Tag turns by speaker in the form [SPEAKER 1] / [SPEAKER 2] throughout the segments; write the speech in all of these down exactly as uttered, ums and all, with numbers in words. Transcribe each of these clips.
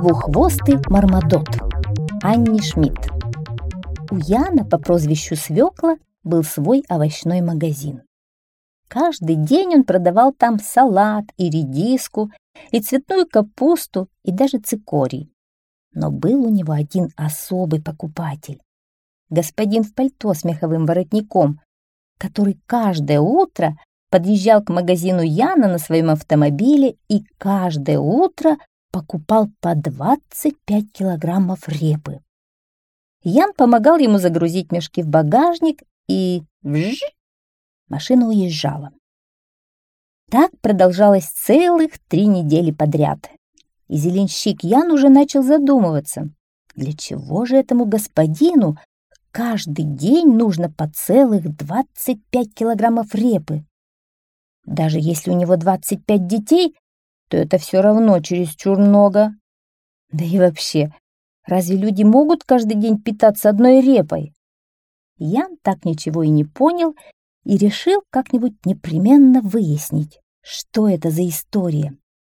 [SPEAKER 1] Двуххвостый мармадот. Анни Шмидт. У Яна по прозвищу Свекла был свой овощной магазин. Каждый день он продавал там салат и редиску, и цветную капусту, и даже цикорий. Но был у него один особый покупатель. Господин в пальто с меховым воротником, который каждое утро подъезжал к магазину Яна на своем автомобиле и каждое утро покупал по двадцать пять килограммов репы. Ян помогал ему загрузить мешки в багажник, и вжж, машина уезжала. Так продолжалось целых три недели подряд. И зеленщик Ян уже начал задумываться, для чего же этому господину каждый день нужно по целых двадцать пять килограммов репы. Даже если у него двадцать пять детей, то это все равно чересчур много. Да и вообще, разве люди могут каждый день питаться одной репой? Ян так ничего и не понял и решил как-нибудь непременно выяснить, что это за история.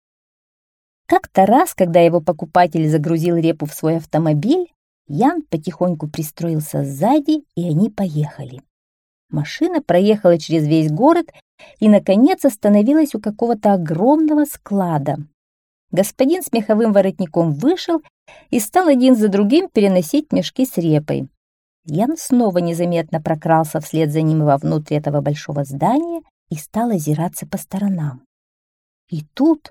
[SPEAKER 1] Как-то раз, когда его покупатель загрузил репу в свой автомобиль, Ян потихоньку пристроился сзади, и они поехали. Машина проехала через весь город и, наконец, остановилась у какого-то огромного склада. Господин с меховым воротником вышел и стал один за другим переносить мешки с репой. Ян снова незаметно прокрался вслед за ним вовнутрь этого большого здания и стал озираться по сторонам. И тут,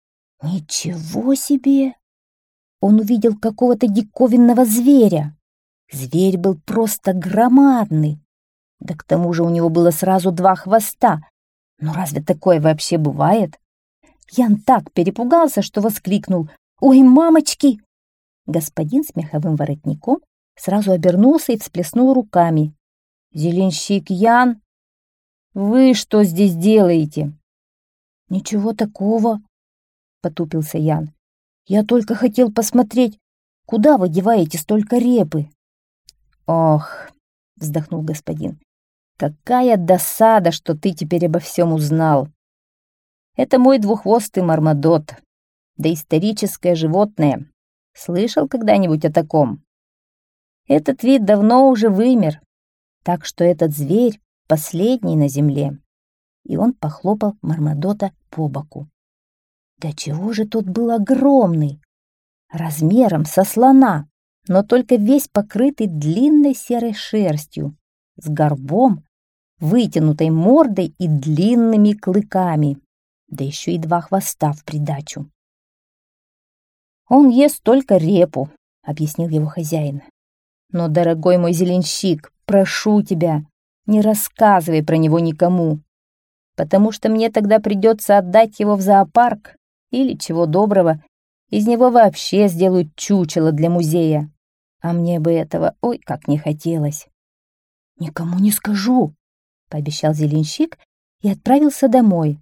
[SPEAKER 1] ничего себе! Он увидел какого-то диковинного зверя. Зверь был просто громадный. Да к тому же у него было сразу два хвоста. Но разве такое вообще бывает? Ян так перепугался, что воскликнул: «Ой, мамочки!» Господин с меховым воротником сразу обернулся и всплеснул руками. «Зеленщик Ян, вы что здесь делаете?» «Ничего такого», — потупился Ян. «Я только хотел посмотреть, куда вы деваете столько репы». «Ох», — вздохнул господин, — «какая досада, что ты теперь обо всем узнал. Это мой двуххвостый мармадот, доисторическое животное. Слышал когда-нибудь о таком? Этот вид давно уже вымер, так что этот зверь последний на земле». И он похлопал мармадота по боку. Да чего же тот был огромный, размером со слона, но только весь покрытый длинной серой шерстью, с горбом, вытянутой мордой и длинными клыками, да еще и два хвоста в придачу. «Он ест только репу», — объяснил его хозяин. «Но, дорогой мой зеленщик, прошу тебя, не рассказывай про него никому, потому что мне тогда придется отдать его в зоопарк, или, чего доброго, из него вообще сделают чучело для музея. А мне бы этого ой как не хотелось». «Никому не скажу», — пообещал зеленщик и отправился домой.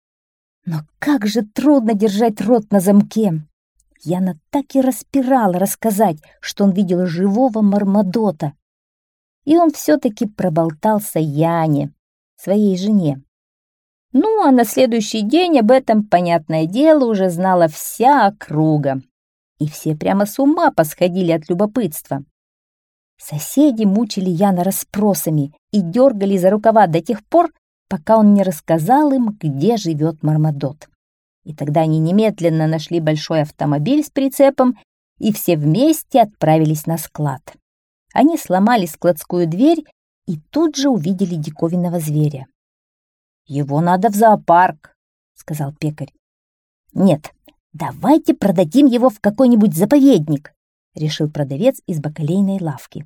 [SPEAKER 1] Но как же трудно держать рот на замке. Яна так и распирала рассказать, что он видел живого мармадота. И он все-таки проболтался Яне, своей жене. Ну, а на следующий день об этом, понятное дело, уже знала вся округа. И все прямо с ума посходили от любопытства. Соседи мучили Яна расспросами и дергали за рукава до тех пор, пока он не рассказал им, где живет мармадот. И тогда они немедленно нашли большой автомобиль с прицепом и все вместе отправились на склад. Они сломали складскую дверь и тут же увидели диковинного зверя. «Его надо в зоопарк», — сказал пекарь. «Нет, давайте продадим его в какой-нибудь заповедник», — решил продавец из бакалейной лавки.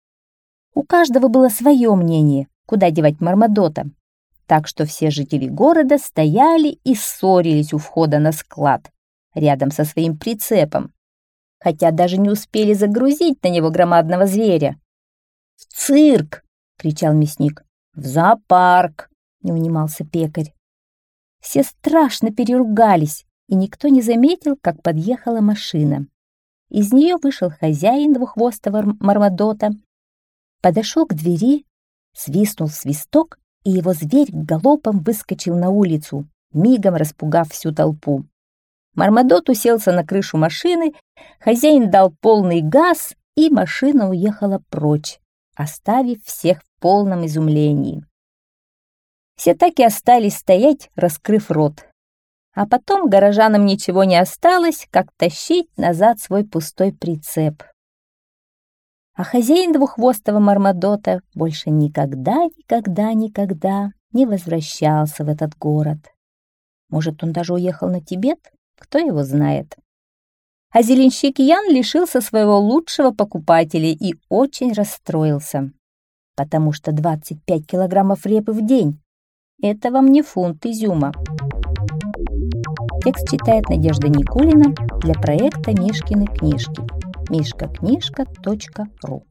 [SPEAKER 1] У каждого было свое мнение, куда девать мармадота, так что все жители города стояли и ссорились у входа на склад, рядом со своим прицепом, хотя даже не успели загрузить на него громадного зверя. «В цирк!» — кричал мясник. «В зоопарк!» — не унимался пекарь. Все страшно переругались, и никто не заметил, как подъехала машина. Из нее вышел хозяин двуххвостого мармадота, подошел к двери, свистнул в свисток, и его зверь галопом выскочил на улицу, мигом распугав всю толпу. Мармадот уселся на крышу машины, хозяин дал полный газ, и машина уехала прочь, оставив всех в полном изумлении. Все так и остались стоять, раскрыв рот. А потом горожанам ничего не осталось, как тащить назад свой пустой прицеп. А хозяин двуххвостого Мармадота больше никогда, никогда, никогда не возвращался в этот город. Может, он даже уехал на Тибет? Кто его знает. А зеленщик Ян лишился своего лучшего покупателя и очень расстроился, потому что двадцать пять килограммов репы в день — это вам не фунт изюма. Текст читает Надежда Никулина для проекта «Мишкины книжки» мишка книжка точка ру.